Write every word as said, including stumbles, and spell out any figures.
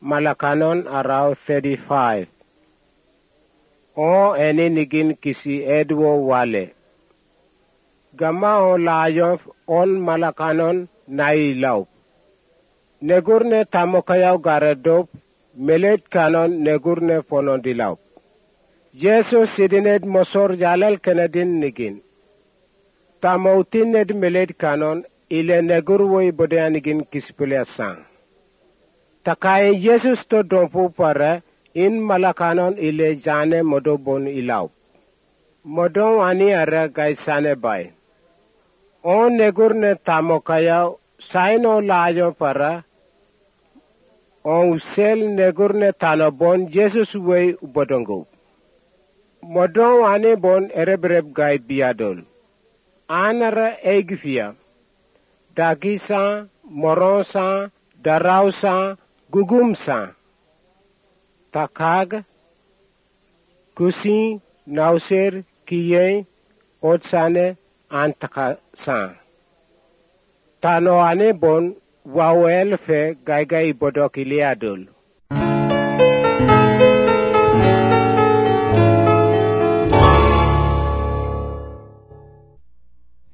Malakanon araw thirty-five. O eni nigin kisi edwo wale. Gama o layof on malakanon na ilaw. Negurne tamokayaw garedop melet kanon negurne ponon dilaw. Jesus sidined mosor jalal kenedin nigin. Tamautined melet kanon ile negurwoy bodeanigin kispulya sang. Takay Jesus to dompu para in malakanon ile jane modobon ilaw. Modon ani ara gaisane bay. On negurne tamokayaw saino layo para on usel negurne tanobon Jesus way ubodongo. Modon ani bon erebreb gay biadol. Anara egfia. Dagisa, moronsa, darausa, gugumsa. Takag, kusi, nauser, kiye, otsane, antakasa. Tano ane bon wawel fe gay gay bodok iliadol.